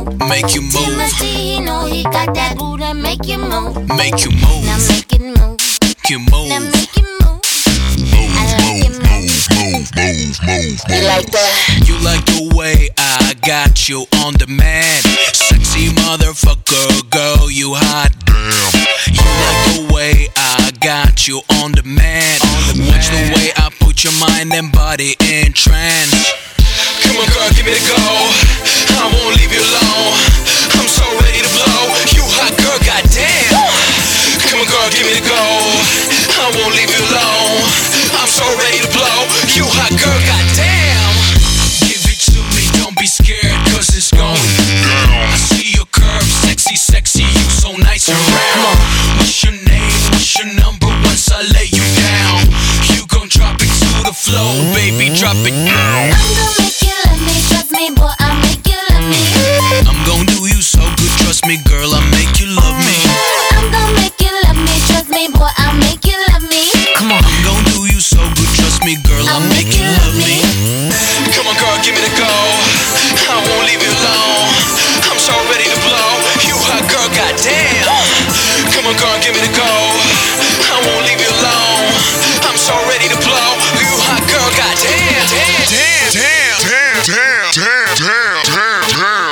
make you move. Timothy, he know he got that groove that make you move. Make you move. Now make it move. Make you move. Now make it move. I like it move. You like that? You like the way I got you on demand. Sexy motherfucker, girl, you hot. Damn. You like the way I got you on demand. Watch the way I put your mind and body in trance. Come on, girl, give me the go. I won't leave you alone. I'm so ready to blow. You hot girl, goddamn. Come on, girl, give me the go. I won't leave you alone. I'm so ready to blow. You hot girl, goddamn. Give it to me, don't be scared, cause it's going down. I see your curves, sexy, sexy, you so nice and round. What's your name, what's your number, once I lay you down? You gon' drop it to the floor, baby, drop it down. I'm gon' make you love me, trust me, boy, I'll make you love me. I'm gon' do you so good, trust me, girl, I'll make you love me. I'm gon' make you love me, trust me, boy, I'll make you love me. Come on, I'm gon' do you so good, trust me, girl, I'll make you love me. Come on, girl, give me the go. I won't leave you alone. I'm so ready to blow. You hot girl, goddamn. Come on, girl, give me the go. I won't leave you alone. I'm so ready to blow. You hot girl, goddamn. Damn, damn, damn, damn, damn, damn, damn,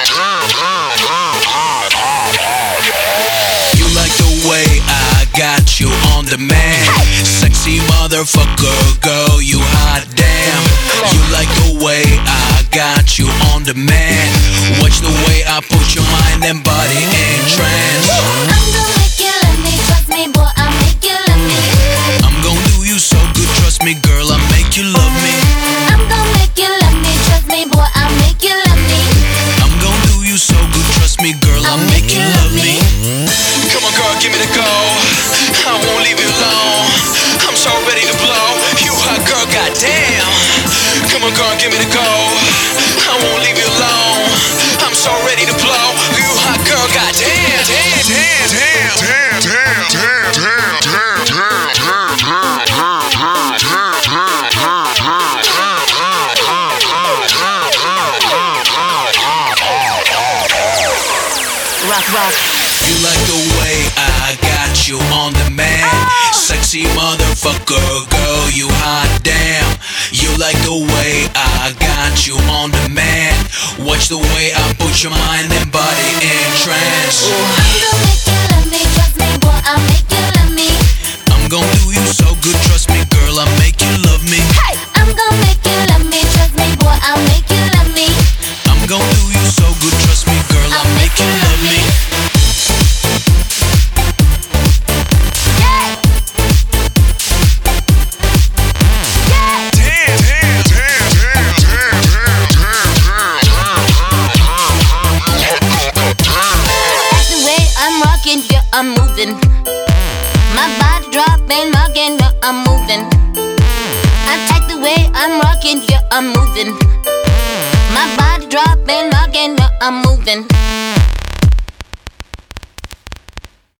damn. You like the way I got you on demand. Sexy motherfucker, girl, you hot damn. You like the way I got you on demand. Watch the way I put your mind and body in trance. I'm gon' make you love me, trust me, boy, I'll make you love me. I'm gon' do you so good, trust me, girl, I'll make you love me. I'm gon' make you love me, trust me, boy, I'll make you love me. I'm gon' do you so good, trust me, girl, I'll make you love me. Come on, girl, give me the go. I won't leave you alone. I'm so ready to blow. You hot girl, goddamn. Come on, girl, give me the go. I won't leave you alone. I'm so ready to blow. You hot girl, goddamn. Damn, damn, damn, damn, damn, damn, damn, damn, Rock, rock. You like the way I got you on demand. Sexy motherfucker, girl, you hot damn. You like the way I got you on demand. Watch the way I put your mind and body in trance. I'm gon' make you love me, trust me, boy, I'll make you love me. I'm gon' do you so good, trust me, girl, I'll make you love me. Hey, I'm gon' make you love me, trust me, boy, I'll make you love me. I'm gon' do you so good, trust me, girl, I'll make you love me. I'm moving. My body dropping, rocking, yeah, I'm moving. I like the way I'm rocking, yeah, I'm moving. My body dropping, rocking, yeah, I'm moving.